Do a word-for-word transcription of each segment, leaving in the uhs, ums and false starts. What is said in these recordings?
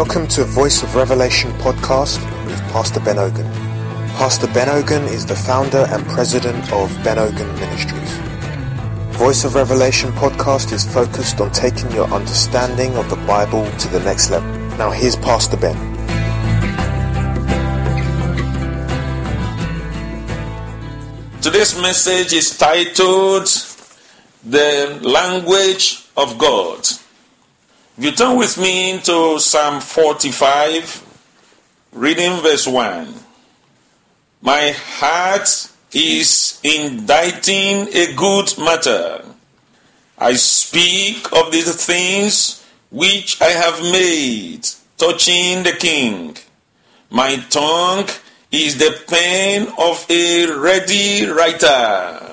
Welcome to Voice of Revelation podcast with Pastor Ben Ogun. Pastor Ben Ogun is the founder and president of Ben Ogun Ministries. Voice of Revelation podcast is focused on taking your understanding of the Bible to the next level. Now here's Pastor Ben. Today's message is titled, The Language of God. If you turn with me to Psalm forty-five, reading verse one. My heart is inditing a good matter. I speak of the things which I have made, touching the king. My tongue is the pen of a ready writer.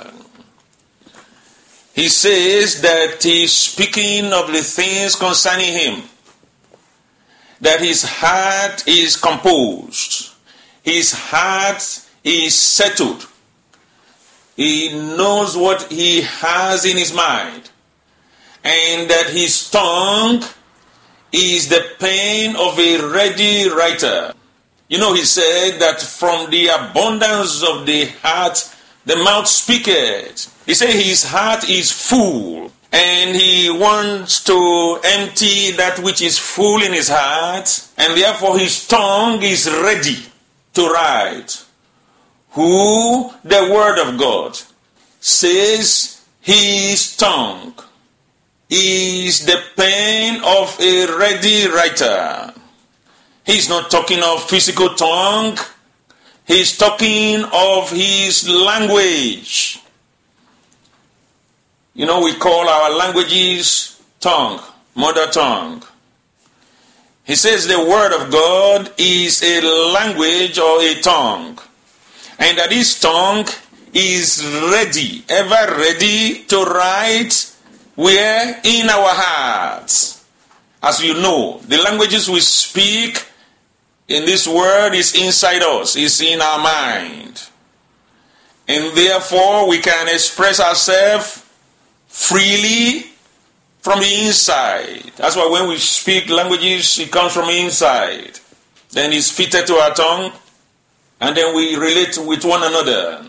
He says that he's speaking of the things concerning him, that his heart is composed, his heart is settled. He knows what he has in his mind, and that his tongue is the pen of a ready writer. You know, he said that from the abundance of the heart, the mouth speaketh. He said his heart is full, and he wants to empty that which is full in his heart, and therefore his tongue is ready to write. Who the word of God says his tongue is the pen of a ready writer. He's not talking of physical tongue. He's talking of his language. You know, we call our languages tongue, mother tongue. He says the word of God is a language or a tongue. And that his tongue is ready, ever ready to write where? In our hearts. As you know, the languages we speak in this world is inside us, is in our mind. And therefore we can express ourselves freely from the inside. That's why when we speak languages, it comes from inside. Then it's fitted to our tongue, and then we relate with one another.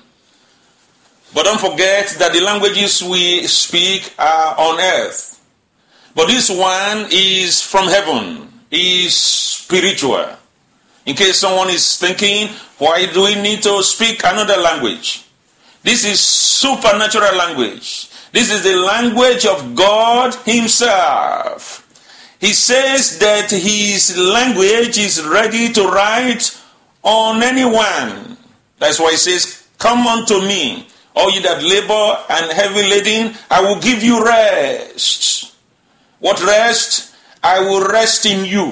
But don't forget that the languages we speak are on earth. But this one is from heaven, is spiritual. In case someone is thinking, why do we need to speak another language? This is supernatural language. This is the language of God himself. He says that his language is ready to write on anyone. That's why he says, come unto me, all you that labor and heavy laden, I will give you rest. What rest? I will rest in you.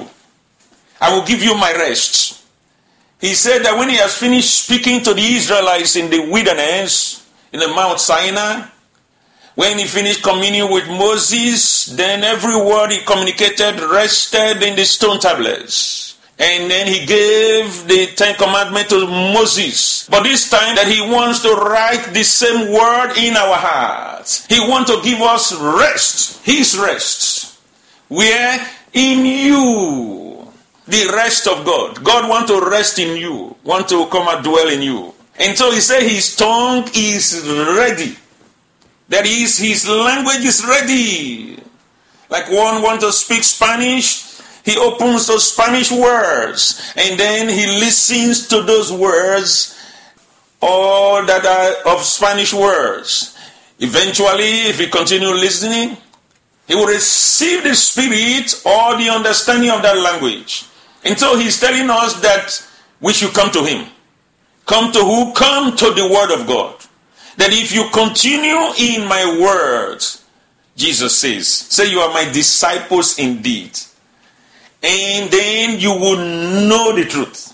I will give you my rest. He said that when he has finished speaking to the Israelites in the wilderness, in the Mount Sinai, when he finished communing with Moses, then every word he communicated rested in the stone tablets. And then he gave the Ten Commandments to Moses. But this time that he wants to write the same word in our hearts. He wants to give us rest, his rest. Where? In you. The rest of God. God wants to rest in you, want to come and dwell in you. And so he said his tongue is ready. That is, his language is ready. Like one wants to speak Spanish, he opens those Spanish words, and then he listens to those words, all that are of Spanish words. Eventually, if he continues listening, he will receive the spirit or the understanding of that language. And so he's telling us that we should come to him. Come to who? Come to the word of God. That if you continue in my words, Jesus says, say you are my disciples indeed. And then you will know the truth.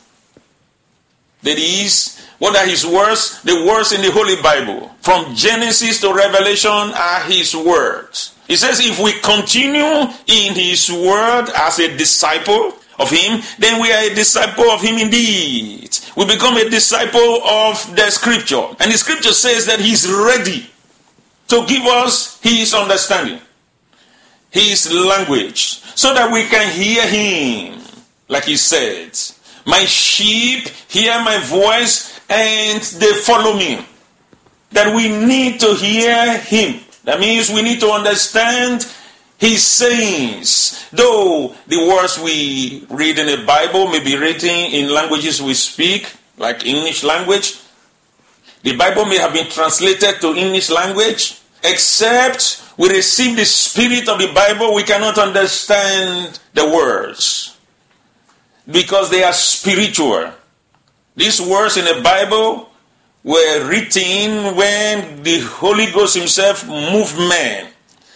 That is, what are his words? The words in the Holy Bible. From Genesis to Revelation are his words. He says if we continue in his word as a disciple of him, then we are a disciple of him indeed. We become a disciple of the scripture. And the scripture says that he's ready to give us his understanding, his language, so that we can hear him. like he said. My sheep hear my voice and they follow me. That we need to hear him. That means we need to understand his sayings. Though the words we read in the Bible may be written in languages we speak, like English language. The Bible may have been translated to English language. Except we receive the spirit of the Bible, we cannot understand the words. Because they are spiritual. These words in the Bible were written when the Holy Ghost himself moved men.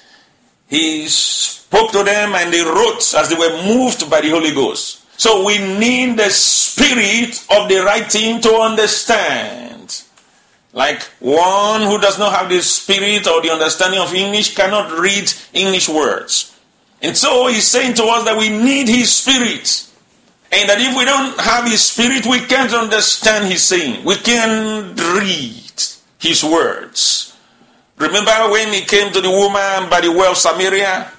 He spoke to them and they wrote as they were moved by the Holy Ghost. So we need the spirit of the writing to understand. Like one who does not have the spirit or the understanding of English cannot read English words. And so he's saying to us that we need his spirit. And that if we don't have his spirit, we can't understand his saying. We can't read his words. Remember when he came to the woman by the well of Samaria?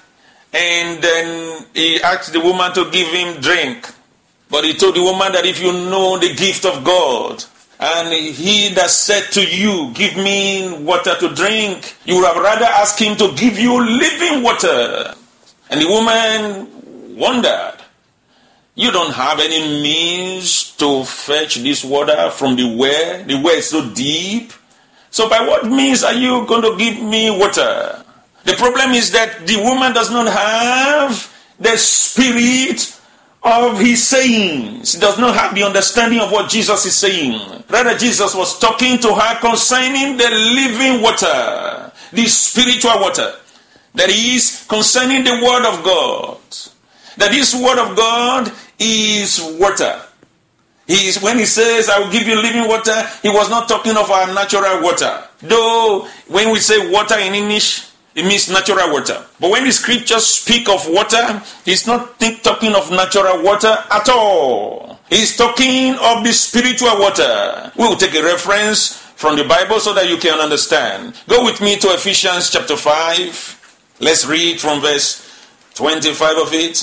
And then he asked the woman to give him drink. But he told the woman that if you know the gift of God, and he that said to you, give me water to drink, you would have rather asked him to give you living water. And the woman wondered, you don't have any means to fetch this water from the well? The well is so deep. So by what means are you going to give me water? The problem is that the woman does not have the spirit of his sayings. She does not have the understanding of what Jesus is saying. Rather, Jesus was talking to her concerning the living water, the spiritual water. That is, concerning the word of God. That this word of God is water. He is, when he says, I will give you living water, he was not talking of our natural water. Though, when we say water in English, it means natural water. But when the scriptures speak of water, he's not think, talking of natural water at all. He's talking of the spiritual water. We will take a reference from the Bible so that you can understand. Go with me to Ephesians chapter five. Let's read from verse twenty-five of it.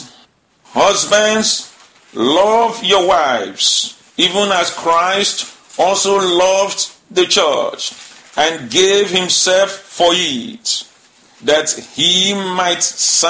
Husbands, love your wives, even as Christ also loved the church and gave himself for it, that he might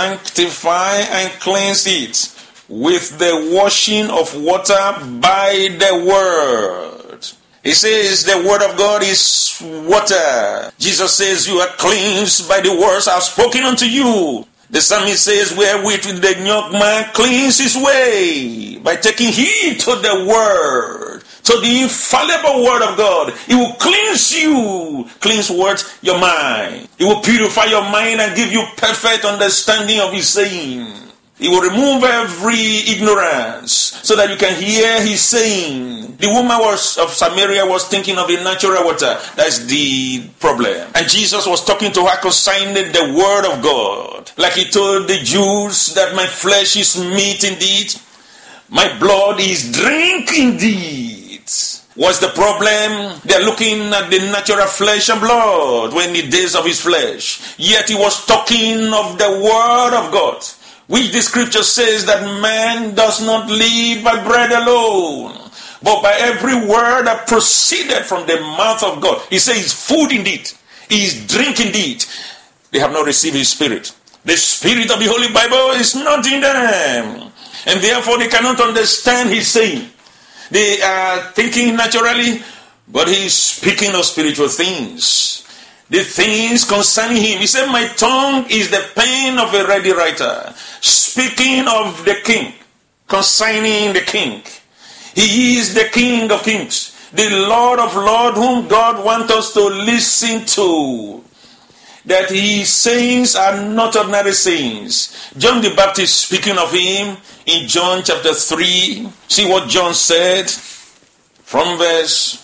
sanctify and cleanse it with the washing of water by the word. He says the word of God is water. Jesus says you are cleansed by the words I have spoken unto you. The psalmist says, wherewith the young man cleans his way, by taking heed to the word, to the infallible word of God. It will cleanse you. Cleanse what? Your mind. It will purify your mind and give you perfect understanding of his saying. He will remove every ignorance so that you can hear his saying. The woman was of Samaria was thinking of the natural water. That's the problem. And Jesus was talking to her concerning the word of God. Like he told the Jews that my flesh is meat indeed, my blood is drink indeed. What's the problem? They're looking at the natural flesh and blood when the days of his flesh. Yet he was talking of the word of God, which the scripture says that man does not live by bread alone, but by every word that proceeded from the mouth of God. He says food indeed, he is drink indeed. They have not received his spirit. The spirit of the Holy Bible is not in them, and therefore they cannot understand his saying. They are thinking naturally, but he is speaking of spiritual things. The things concerning him. He said, my tongue is the pen of a ready writer, speaking of the king, concerning the king. He is the King of kings, the Lord of lords, whom God wants us to listen to. That his sayings are not ordinary sayings. John the Baptist speaking of him in John chapter three. See what John said from verse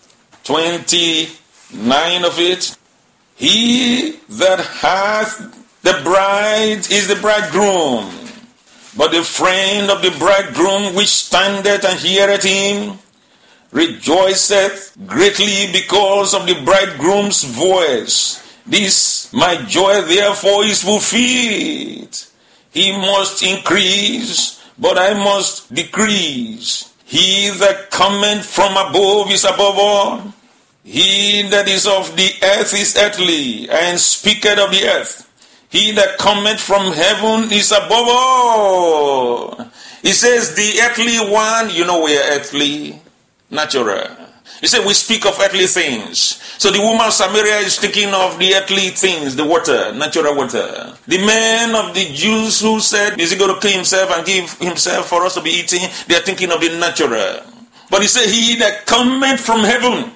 twenty-nine of it. He that hath the bride is the bridegroom, but the friend of the bridegroom which standeth and heareth him rejoiceth greatly because of the bridegroom's voice. This my joy therefore is fulfilled. He must increase, but I must decrease. He that cometh from above is above all. He that is of the earth is earthly, and speaketh of the earth. He that cometh from heaven is above all. He says the earthly one, you know we are earthly, natural. He said we speak of earthly things. So the woman of Samaria is thinking of the earthly things, the water, natural water. The men of the Jews who said, is he going to kill himself and give himself for us to be eating? They are thinking of the natural. But he said, he that cometh from heaven,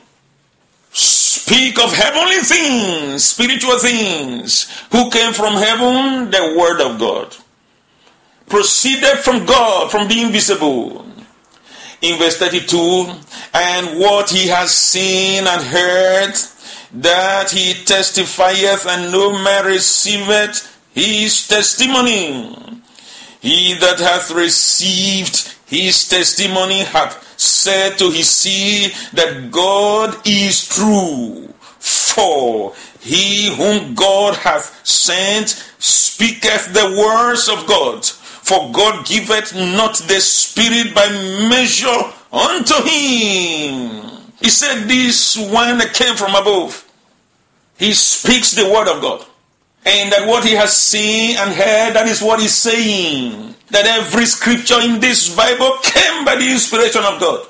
speak of heavenly things, spiritual things. Who came from heaven? The word of God. Proceeded from God, from the invisible. In verse thirty-two, and what he has seen and heard, that he testifieth, and no man receiveth his testimony. He that hath received his testimony hath said to his seed that God is true. For he whom God hath sent speaketh the words of God. For God giveth not the Spirit by measure unto him. He said this one that came from above. He speaks the word of God. And that what he has seen and heard, that is what he's saying. That every scripture in this Bible came by the inspiration of God.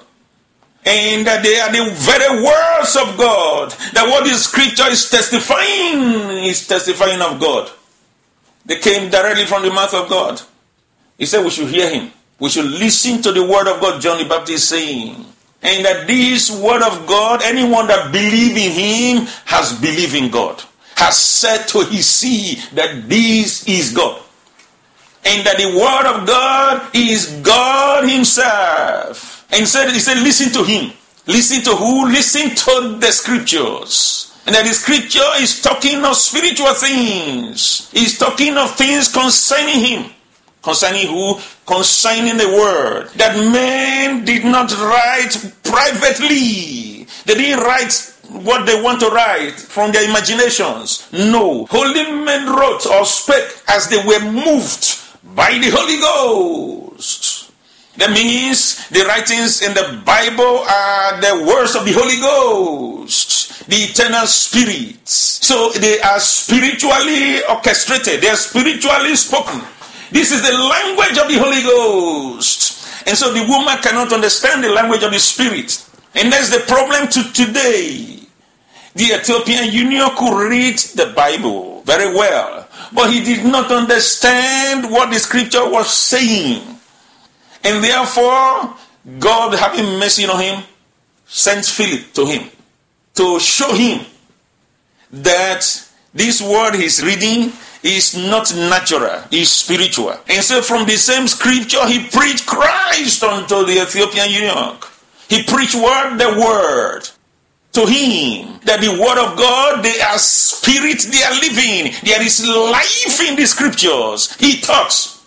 And that they are the very words of God. That what the scripture is testifying is testifying of God. They came directly from the mouth of God. He said we should hear him. We should listen to the word of God, John the Baptist saying. And that this word of God, anyone that believes in him has believed in God. Has said to his seed that this is God. And that the word of God is God himself. And said, he said, listen to him. Listen to who? Listen to the scriptures. And that the scripture is talking of spiritual things. It's talking of things concerning him. Concerning who? Concerning the word. That men did not write privately. They didn't write what they want to write from their imaginations. No. Holy men wrote or spake as they were moved by the Holy Ghost. That means the writings in the Bible are the words of the Holy Ghost, the eternal spirits. So they are spiritually orchestrated. They are spiritually spoken. This is the language of the Holy Ghost. And so the woman cannot understand the language of the Spirit. And that's the problem to today. The Ethiopian eunuch could read the Bible very well, but he did not understand what the scripture was saying. And therefore, God, having mercy on him, sent Philip to him to show him that this word he's reading is not natural, is spiritual. And so from the same scripture, he preached Christ unto the Ethiopian eunuch. He preached word the word to him. That the word of God, they are spirit, they are living. There is life in the scriptures. He talks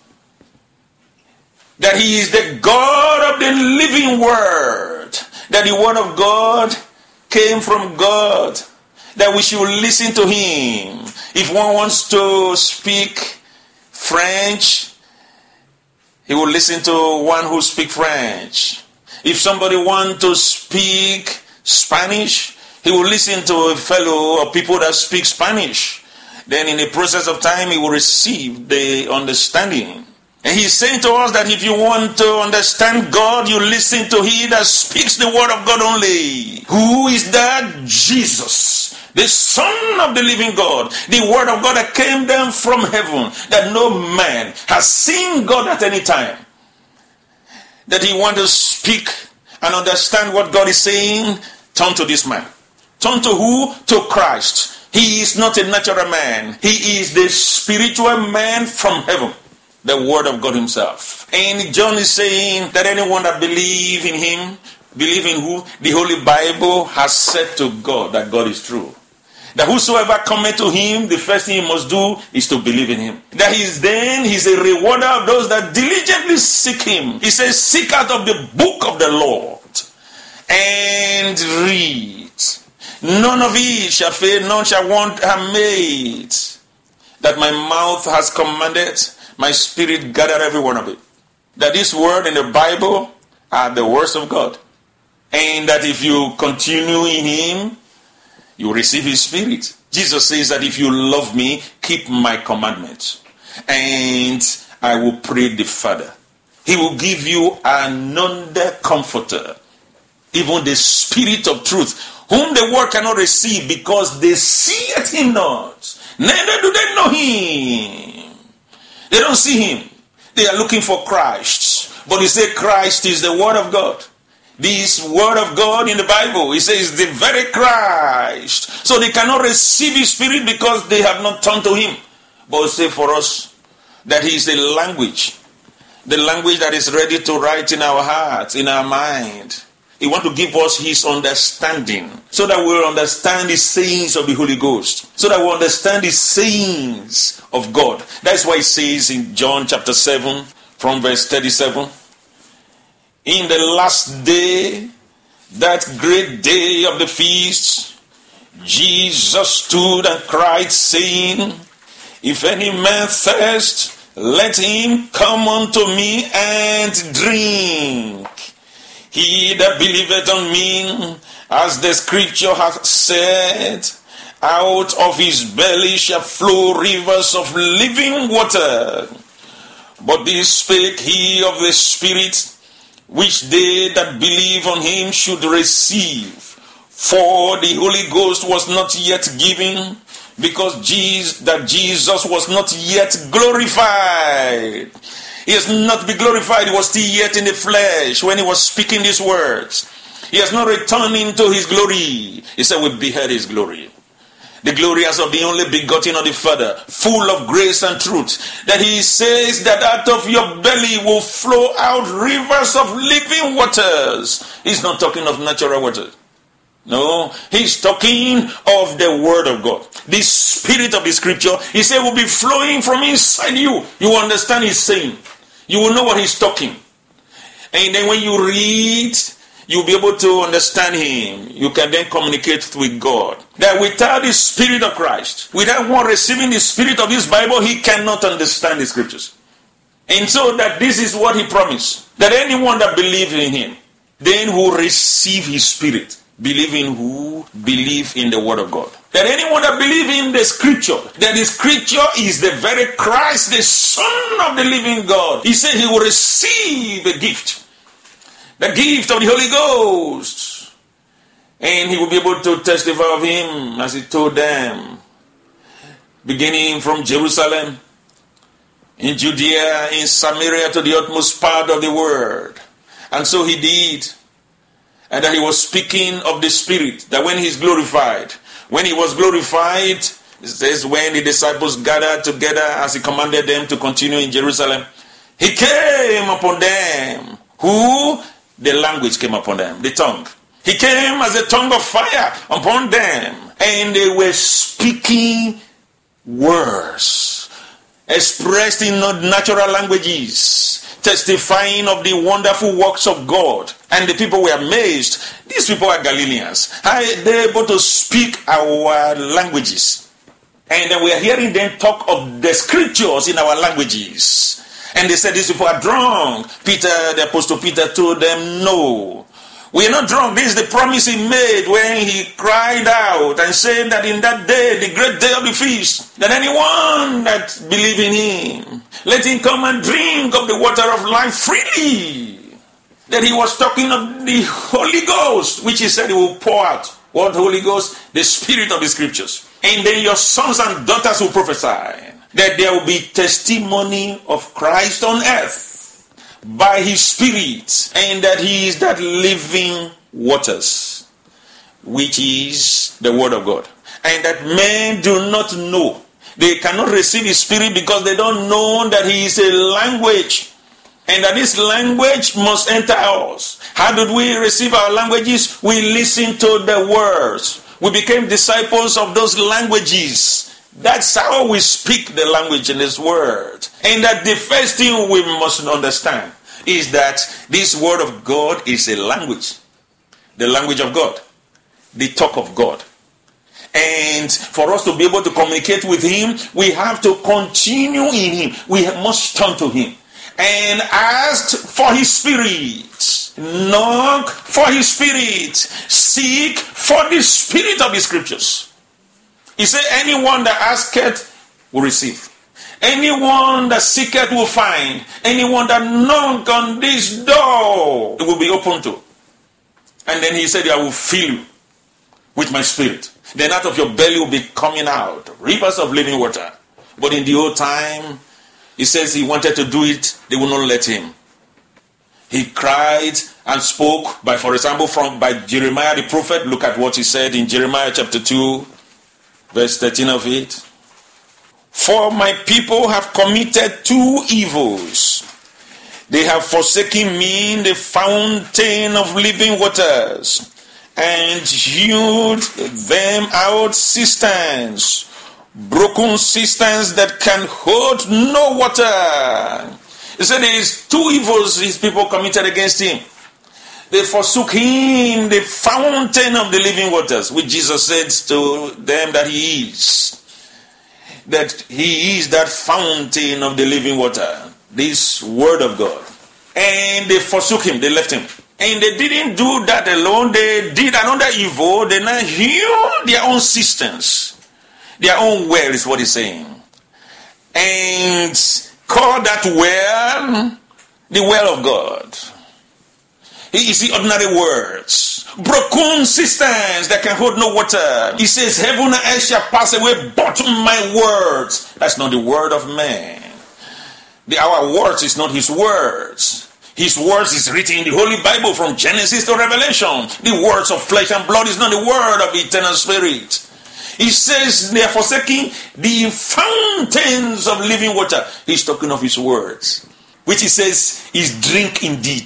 that he is the God of the living word. That the word of God came from God. That we should listen to him. If one wants to speak French, he will listen to one who speaks French. If somebody wants to speak Spanish, he will listen to a fellow or people that speak Spanish. Then in the process of time, he will receive the understanding. And he's saying to us that if you want to understand God, you listen to he that speaks the word of God only. Who is that? Jesus, the Son of the living God, the word of God that came down from heaven, that no man has seen God at any time. That he wants to speak and understand what God is saying, turn to this man. Turn to who? To Christ. He is not a natural man. He is the spiritual man from heaven. The word of God himself. And John is saying that anyone that believes in him, believe in who? The Holy Bible has said to God that God is true. That whosoever cometh to him, the first thing he must do is to believe in him. That he is then, he's a rewarder of those that diligently seek him. He says, seek out of the book of the Lord and read. None of it shall fail, none shall want her mate. That my mouth has commanded, my spirit gather every one of it. that this word in the Bible are the words of God. And that if you continue in him, you receive his spirit. Jesus says that if you love me, keep my commandments. And I will pray the Father. He will give you another comforter, even the Spirit of truth, whom the world cannot receive because they see him not. Neither do they know him. They don't see him. They are looking for Christ. But he said Christ is the word of God. This word of God in the Bible, he says the very Christ. So they cannot receive his spirit because they have not turned to him. But say for us that he is the language. The language that is ready to write in our hearts, in our mind. He wants to give us his understanding so that we'll understand the sayings of the Holy Ghost. So that we'll understand the sayings of God. That's why it says in John chapter seven from verse thirty-seven. In the last day, that great day of the feast, Jesus stood and cried, saying, if any man thirst, let him come unto me and drink. He that believeth on me, as the scripture hath said, out of his belly shall flow rivers of living water. But this spake he of the Spirit, which they that believe on him should receive. For the Holy Ghost was not yet given, because Jesus, that Jesus was not yet glorified. He has not been glorified. He was still yet in the flesh when he was speaking these words. He has not returned into his glory. He said, we beheld his glory. The glory as of the only begotten of the Father, full of grace and truth. That he says that out of your belly will flow out rivers of living waters. He's not talking of natural water. No, he's talking of the word of God. The spirit of the scripture, he said, will be flowing from inside you. You will understand his saying. You will know what he's talking. And then when you read, you'll be able to understand him. You can then communicate with God. That without the Spirit of Christ, without one receiving the Spirit of this Bible, he cannot understand the scriptures. And so that this is what he promised. That anyone that believes in him, then will receive his Spirit. Believe in who? Believe in the word of God. That anyone that believes in the scripture, that the scripture is the very Christ, the Son of the living God. He said he will receive a gift. The gift of the Holy Ghost. And he will be able to testify of him as he told them. Beginning from Jerusalem, in Judea, in Samaria, to the utmost part of the world. And so he did. And that he was speaking of the Spirit, that when he is glorified, when he was glorified, it says when the disciples gathered together as he commanded them to continue in Jerusalem, he came upon them. Who? The language came upon them, the tongue. He came as a tongue of fire upon them, and they were speaking words, expressed in natural languages, testifying of the wonderful works of God. And the people were amazed. These people are Galileans. How are they able to speak our languages? And then we are hearing them talk of the scriptures in our languages. And they said these people are drunk. Peter, the apostle Peter, told them, no, we are not drunk. This is the promise he made when he cried out and said that in that day, the great day of the feast, that anyone that believe in him, let him come and drink of the water of life freely. That he was talking of the Holy Ghost, which he said he will pour out. What Holy Ghost? The Spirit of the Scriptures. And then your sons and daughters will prophesy. That there will be testimony of Christ on earth by his Spirit. And that he is that living waters, which is the Word of God. And that men do not know. They cannot receive his Spirit because they don't know that he is a language. And that this language must enter us. How did we receive our languages? We listened to the words. We became disciples of those languages. That's how we speak the language in this word. And that the first thing we must understand is that this word of God is a language. The language of God. The talk of God. And for us to be able to communicate with him, we have to continue in him. We must turn to him. and ask for his spirit. Knock for his spirit. Seek for the spirit of the scriptures. He said, anyone that asketh will receive. Anyone that seeketh will find. Anyone that knock on this door, it will be open to. And then he said, I will fill you with my spirit. Then out of your belly will be coming out rivers of living water. But in the old time, he says he wanted to do it, they will not let him. He cried and spoke, by, for example, from by Jeremiah the prophet. Look at what he said in Jeremiah chapter two, verse thirteen of it. For my people have committed two evils. They have forsaken me, the fountain of living waters, and hewed them out cisterns, broken cisterns that can hold no water. He said there is two evils his people committed against him. They forsook him, the fountain of the living waters, which Jesus said to them that he is. That he is that fountain of the living water. This word of God. And they forsook him, they left him. And they didn't do that alone, they did another evil. They now hewed their own cisterns. Their own well is what he's saying. And call that well the well of God. He is the ordinary words. Broken cisterns that can hold no water. He says, heaven and earth shall pass away, but my words. That's not the word of man. The, our words is not his words. His words is written in the Holy Bible from Genesis to Revelation. The words of flesh and blood is not the word of eternal spirit. He says they are forsaking the fountains of living water. He's talking of his words, which he says is drink indeed.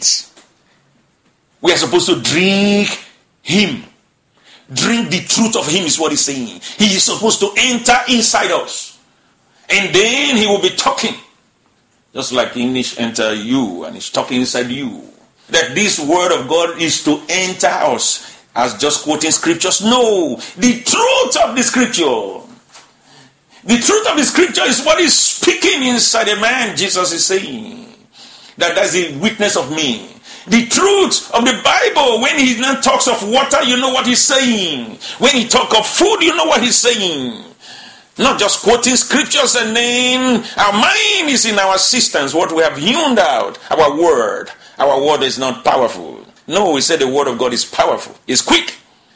We are supposed to drink him. Drink the truth of him is what he's saying. He is supposed to enter inside us. And then he will be talking. Just like English enter you and he's talking inside you. That this word of God is to enter us as just quoting scriptures. No. The truth of the scripture. The truth of the scripture is what is speaking inside a man. Jesus is saying that that's the witness of me. The truth of the Bible, when he now talks of water, you know what he's saying. When he talks of food, you know what he's saying. Not just quoting scriptures and then our mind is in our systems, what we have hewn out, our word. Our word is not powerful. No, we said the word of God is powerful. It's quick.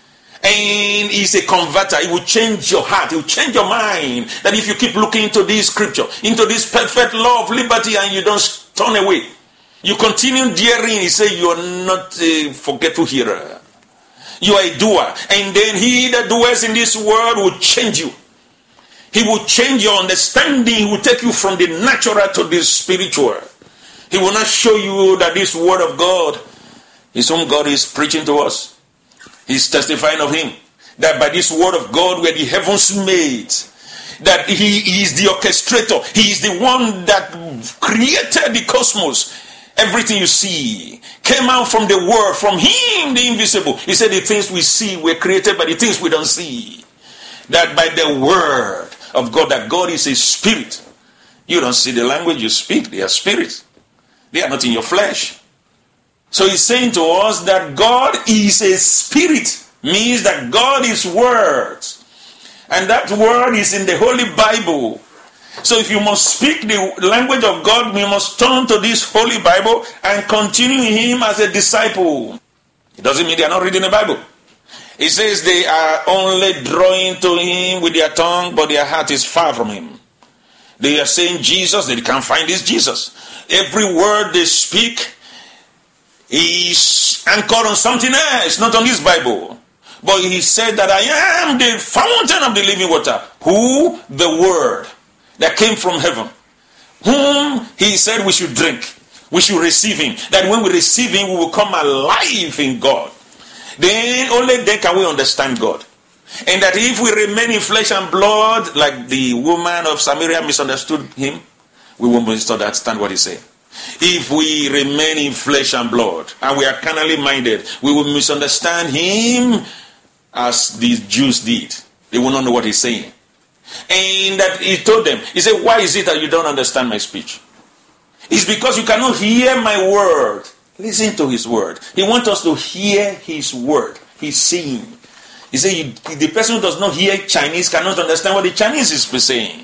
And it's a converter. It will change your heart. It will change your mind. That if you keep looking into this scripture, into this perfect law of liberty and you don't turn away, you continue daring, he said, you are not a forgetful hearer. You are a doer. And then he that doers in this world will change you. He will change your understanding. He will take you from the natural to the spiritual. He will not show you that this word of God is whom God is preaching to us. He's testifying of him. That by this word of God were the heavens made. That he is the orchestrator. He is the one that created the cosmos. Everything you see came out from the word, from him, the invisible. He said the things we see were created by the things we don't see. That by the word of God, that God is a spirit. You don't see the language you speak, they are spirits. They are not in your flesh. So he's saying to us that God is a spirit, means that God is words. And that word is in the Holy Bible. So if you must speak the language of God, we must turn to this Holy Bible and continue him as a disciple. It doesn't mean they are not reading the Bible. It says they are only drawing to him with their tongue, but their heart is far from him. They are saying Jesus, they can't find this Jesus. Every word they speak is anchored on something else, not on this Bible. But he said that I am the fountain of the living water. Who? The word that came from heaven, whom he said we should drink, we should receive him, that when we receive him we will come alive in God. Then only then can we understand God. And that if we remain in flesh and blood, like the woman of Samaria misunderstood him, we won't understand what he said. If we remain in flesh and blood and we are carnally minded, we will misunderstand him as the Jews did. They will not know what he's saying. And that he told them, he said, why is it that you don't understand my speech? It's because you cannot hear my word. Listen to his word. He wants us to hear his word. He's saying. He said, the person who does not hear Chinese cannot understand what the Chinese is saying.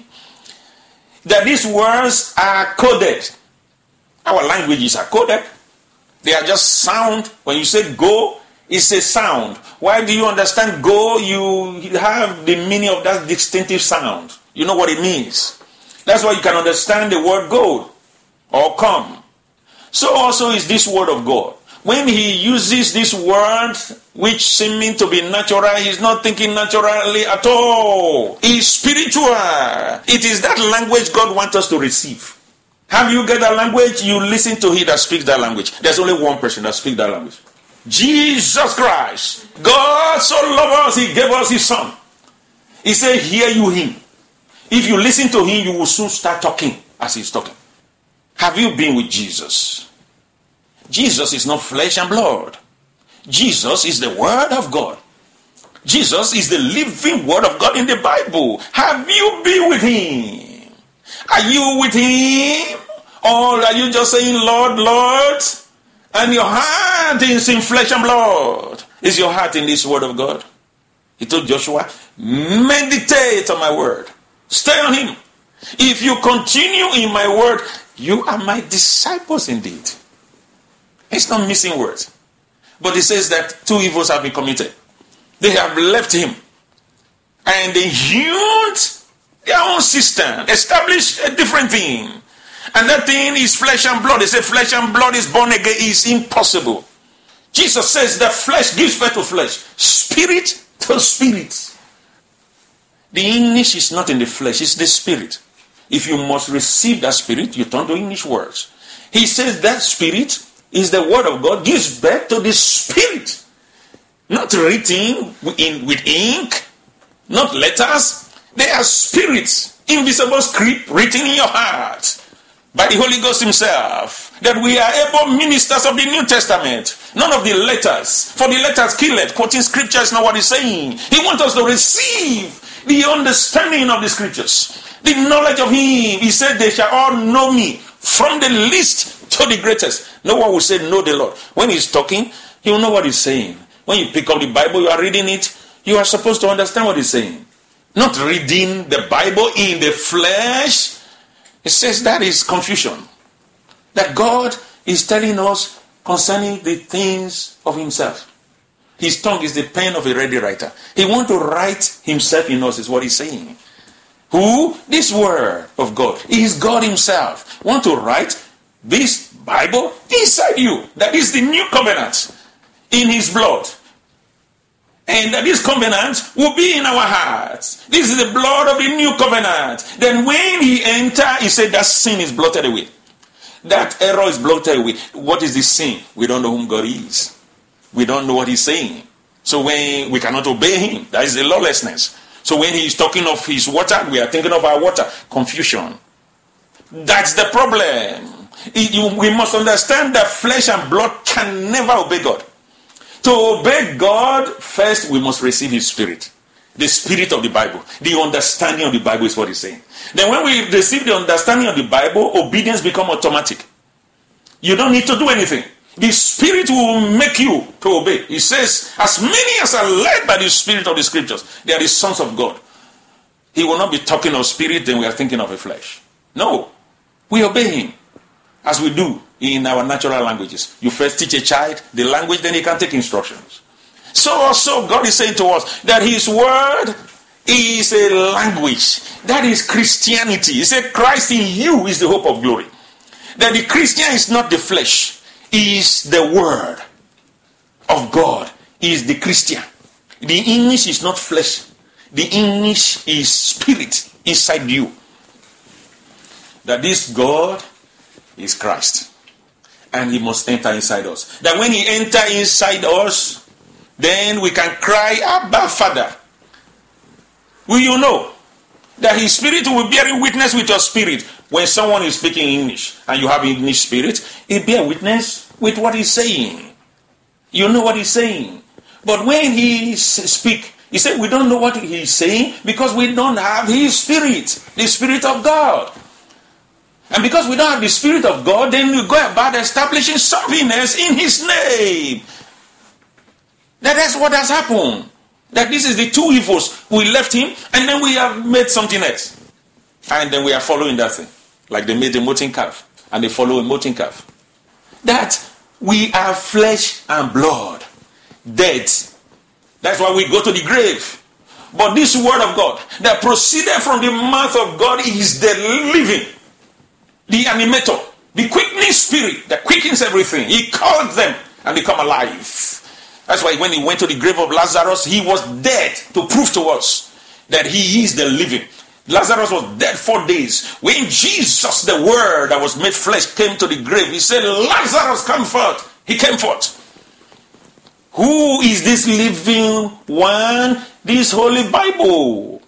That these words are coded. Our languages are coded. They are just sound. When you say go, it's a sound. Why do you understand go? You have the meaning of that distinctive sound. You know what it means. That's why you can understand the word go or come. So also is this word of God. When he uses this word, which seeming to be natural, he's not thinking naturally at all. It's spiritual. It is that language God wants us to receive. Have you get that language? You listen to him that speaks that language. There's only one person that speaks that language. Jesus Christ. God so loved us, he gave us his son. He said, hear you him. If you listen to him, you will soon start talking as he's talking. Have you been with Jesus? Jesus is not flesh and blood. Jesus is the word of God. Jesus is the living word of God in the Bible. Have you been with him? Are you with him? Or are you just saying, Lord, Lord? And your heart is in flesh and blood. Is your heart in this word of God? He told Joshua, meditate on my word. Stay on him. If you continue in my word, you are my disciples indeed. It's not missing words. But it says that two evils have been committed. They have left him. And they hewed their own system, established a different thing. And that thing is flesh and blood. They say flesh and blood is born again. It's impossible. Jesus says that flesh gives birth to flesh. Spirit to spirit. The English is not in the flesh, it's the spirit. If you must receive that spirit, you turn to English words. He says that spirit is the word of God, gives birth to the spirit. Not written in, with ink, not letters. They are spirits, invisible script written in your heart by the Holy Ghost himself. That we are able ministers of the New Testament. None of the letters. For the letters kill it. Quoting scripture is not what he's saying. He wants us to receive the understanding of the scriptures. The knowledge of him. He said they shall all know me. From the least to the greatest. No one will say know the Lord. When he's talking, he will know what he's saying. When you pick up the Bible, you are reading it. You are supposed to understand what he's saying. Not reading the Bible in the flesh. It says that is confusion. That God is telling us concerning the things of himself. His tongue is the pen of a ready writer. He wants to write himself in us is what he's saying. Who? This word of God. He is God himself. Want to write this Bible inside you. That is the new covenant in his blood. And that this covenant will be in our hearts. This is the blood of the new covenant. Then when he enters, he said that sin is blotted away. That error is blotted away. What is this sin? We don't know whom God is. We don't know what he's saying. So when we cannot obey him, that is the lawlessness. So when he's talking of his water, we are thinking of our water. Confusion. That's the problem. It, you, we must understand that flesh and blood can never obey God. To obey God, first we must receive his spirit. The spirit of the Bible. The understanding of the Bible is what he's saying. Then when we receive the understanding of the Bible, obedience becomes automatic. You don't need to do anything. The Spirit will make you to obey. He says, as many as are led by the Spirit of the Scriptures, they are the sons of God. He will not be talking of spirit, then we are thinking of a flesh. No. We obey him as we do in our natural languages. You first teach a child the language, then he can take instructions. So also God is saying to us that his word is a language. That is Christianity. He said Christ in you is the hope of glory. That the Christian is not the flesh. Is the word of God. Is the Christian. The English is not flesh. The English is spirit inside you. That this God is Christ. And he must enter inside us. That when he enters inside us, then we can cry, Abba, Father. Will you know that his spirit will bear witness with your spirit? When someone is speaking English and you have English spirit, he bear witness with what he's saying. You know what he's saying. But when he speak, he said we don't know what he's saying because we don't have his spirit, the Spirit of God. And because we don't have the Spirit of God, then we go about establishing something else in his name. That that's what has happened. That this is the two evils. We left him, and then we have made something else. And then we are following that thing. Like they made a molten calf, and they follow a molten calf. That we are flesh and blood. Dead. That's why we go to the grave. But this word of God that proceeded from the mouth of God is the living, the animator, the quickening spirit that quickens everything. He called them and they come alive. That's why when he went to the grave of Lazarus, he was dead to prove to us that he is the living. Lazarus was dead four days. When Jesus, the word that was made flesh, came to the grave, he said, Lazarus, come forth. He came forth. Who is this living one? This Holy Bible.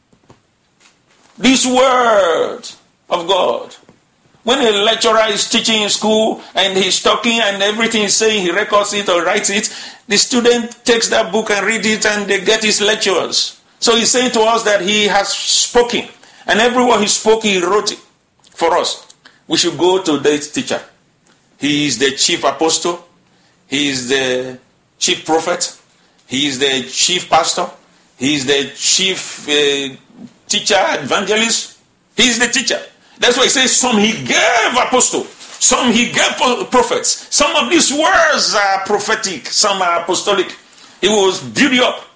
This word of God. When a lecturer is teaching in school and he's talking and everything he's saying, he records it or writes it, the student takes that book and reads it and they get his lectures. So he's saying to us that he has spoken. And every word he spoke, he wrote it for us. We should go to this teacher. He is the chief apostle. He is the chief prophet. He is the chief pastor. He is the chief uh, teacher, evangelist. He is the teacher. That's why he says some he gave apostle, some he gave prophets. Some of these words are prophetic, some are apostolic. He will build you up.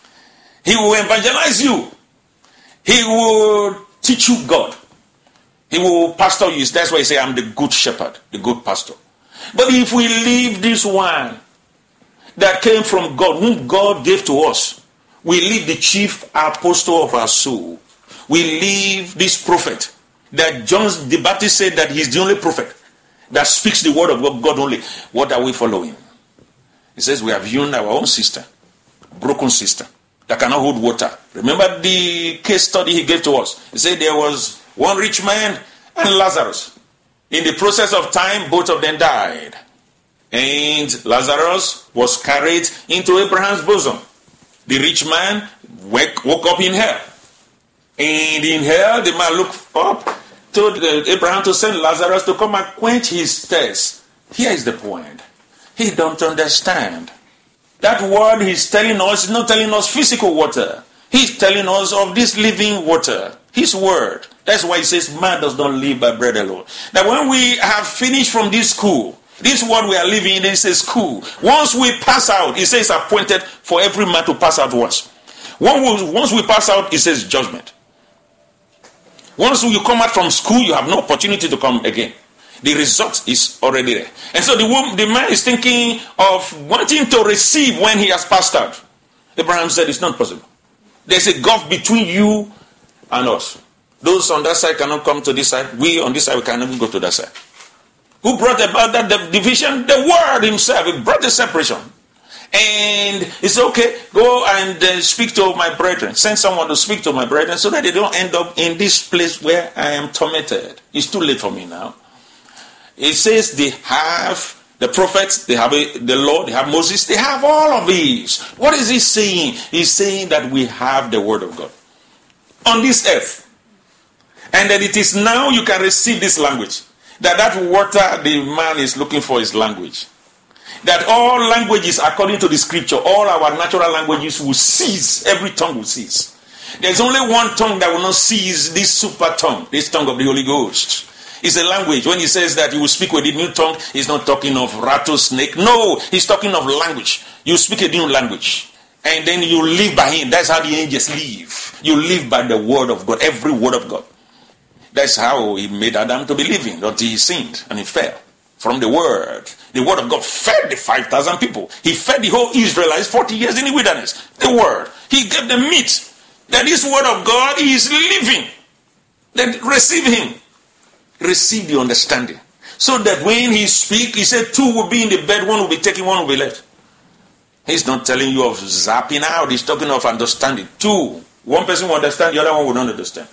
He will evangelize you. He will teach you God. He will pastor you. That's why he says, I'm the good shepherd, the good pastor. But if we leave this one that came from God, whom God gave to us, we leave the chief apostle of our soul. We leave this prophet that John the Baptist said that he's the only prophet that speaks the word of God only. What are we following? He says we have hewn our own sister, broken sister, that cannot hold water. Remember the case study he gave to us. He said there was one rich man and Lazarus. In the process of time, both of them died. And Lazarus was carried into Abraham's bosom. The rich man wake, woke up in hell. And in hell, the man looked up, told Abraham to send Lazarus to come and quench his thirst. Here is the point. He don't understand. That word he's telling us is not telling us physical water. He's telling us of this living water. His word. That's why he says man does not live by bread alone. That when we have finished from this school, this world we are living in, it says school. Once we pass out, it says appointed for every man to pass out once. Once we pass out, it says judgment. Once you come out from school, you have no opportunity to come again. The result is already there. And so the, woman, the man is thinking of wanting to receive when he has passed out. Abraham said it's not possible. There's a gulf between you and us. Those on that side cannot come to this side. We on this side, we cannot even go to that side. Who brought about that division? The word himself. He brought the separation. And he said, okay, go and uh, speak to my brethren. Send someone to speak to my brethren so that they don't end up in this place where I am tormented. It's too late for me now. It says they have the prophets, they have a, the Lord, they have Moses, they have all of these. What is he saying? He's saying that we have the word of God on this earth. And that it is now you can receive this language. That that water the man is looking for is language. That all languages, according to the scripture, all our natural languages will cease. Every tongue will cease. There's only one tongue that will not cease, this super tongue, this tongue of the Holy Ghost. It's a language. When he says that you will speak with a new tongue, he's not talking of rattlesnake. No, he's talking of language. You speak a new language. And then you live by him. That's how the angels live. You live by the word of God, every word of God. That's how he made Adam to be living until he sinned and he fell. From the word. The word of God fed the five thousand people. He fed the whole Israelites forty years in the wilderness. The word. He gave them meat. That this word of God is living. Then receive him. Receive the understanding. So that when he speaks, he said two will be in the bed, one will be taken, one will be left. He's not telling you of zapping out. He's talking of understanding. Two. One person will understand, the other one will not understand.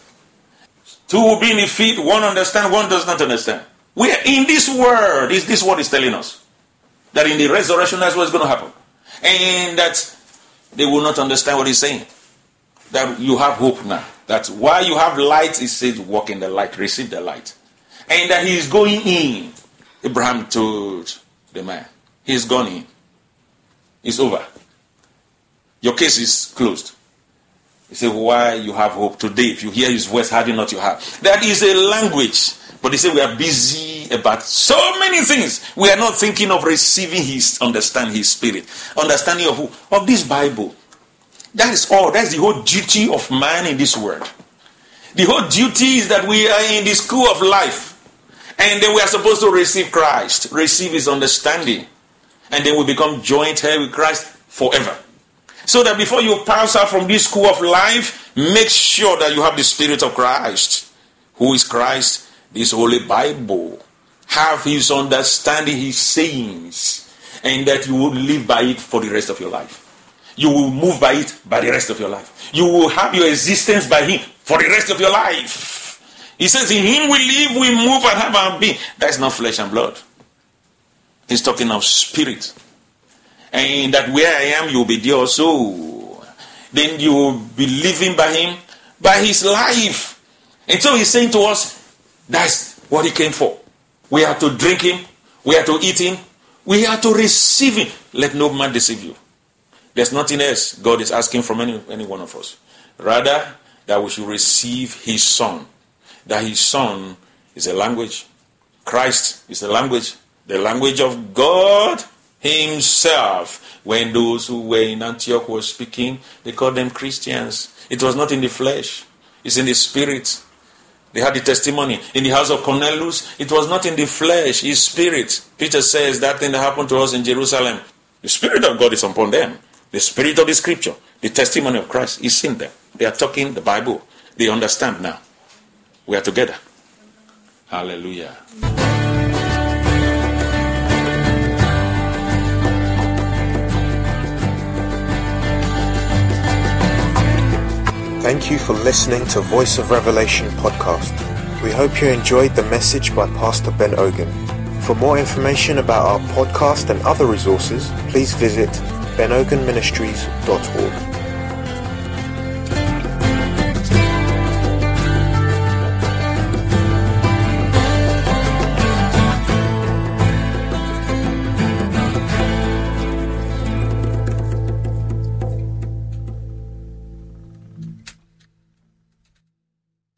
Two will be in the feet, one understand, one does not understand. We are in this word. Is this what is telling us? That in the resurrection, that's what's going to happen. And that they will not understand what he's saying. That you have hope now. That while you have light, it says walk in the light, receive the light. and that he is going in. Abraham told the man, he's gone in. It's over. Your case is closed. He said, why you have hope today? If you hear his voice, harden not your heart. That is a language. But he said we are busy about so many things. We are not thinking of receiving his, understand his spirit. Understanding of who? Of this Bible. That is all. That's the whole duty of man in this world. The whole duty is that we are in the school of life. And then we are supposed to receive Christ. Receive his understanding. And then we become joint heir with Christ forever. So that before you pass out from this school of life, make sure that you have the Spirit of Christ. Who is Christ? This Holy Bible. Have his understanding, his sayings. And that you will live by it for the rest of your life. You will move by it by the rest of your life. You will have your existence by him for the rest of your life. He says, in him we live, we move, and have our being. That's not flesh and blood. He's talking of spirit. And that where I am, you will be there also. Then you will be living by him, by his life. And so he's saying to us, that's what he came for. We are to drink him. We are to eat him. We are to receive him. Let no man deceive you. There's nothing else God is asking from any, any one of us. Rather, that we should receive his son. That his son is a language. Christ is a language. The language of God himself. When those who were in Antioch were speaking, they called them Christians. It was not in the flesh. It's in the spirit. They had the testimony. In the house of Cornelius, it was not in the flesh, it's spirit. Peter says that thing that happened to us in Jerusalem. The Spirit of God is upon them. The spirit of the scripture, the testimony of Christ is in them. They are talking the Bible. They understand now. We are together. Hallelujah. Thank you for listening to Voice of Revelation podcast. We hope you enjoyed the message by Pastor Ben Ogun. For more information about our podcast and other resources, please visit ben ogun ministries dot org.